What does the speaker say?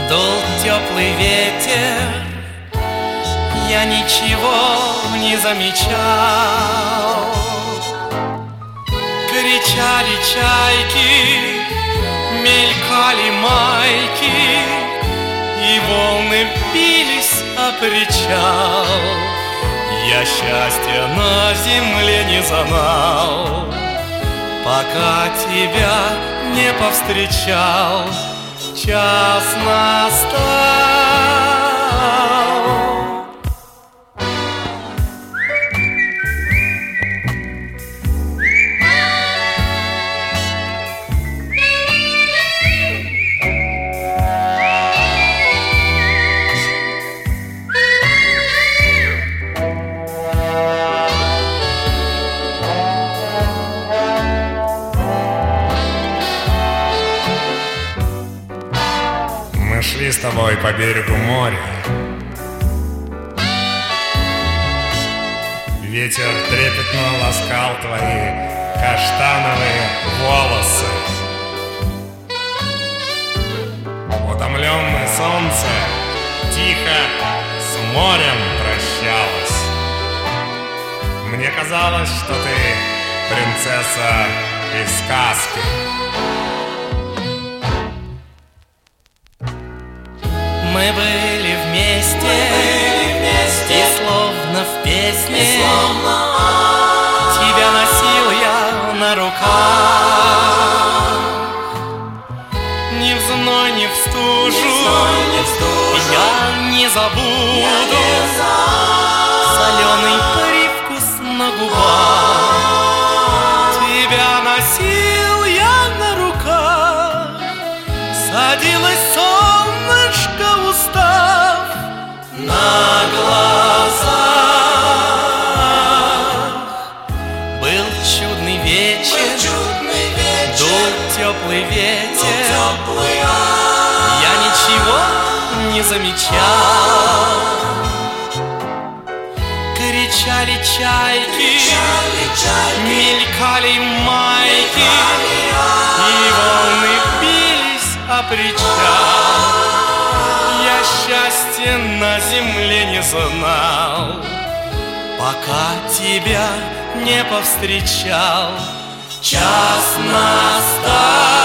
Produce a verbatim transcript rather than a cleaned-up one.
Дул теплый ветер, я ничего не замечал. Кричали чайки, мелькали майки, и волны бились о причал. Я счастья на земле не знал, пока тебя не повстречал. Час настал. Мы шли с тобой по берегу моря. Ветер трепетно ласкал твои каштановые волосы. Утомленное солнце тихо с морем прощалось. Мне казалось, что ты принцесса из сказки. Мы были вместе, Мы были вместе и словно в песне, и словно... тебя носил я на руках. Ни в зной, ни в стужу, ни в зной, ни в стужу я не забуду, я не забуду соленый привкус на губах. Тебя носил я на руках, садилось солнышко, устав на глазах. Был чудный вечер, Был чудный вечер дул теплый ветер, дул теплый я ничего не замечал. Кричали чайки, кричали чайки, мелькали майки, мелькали, и волны бились о причал. Я счастья на земле не знал, пока тебя не повстречал. Час настал.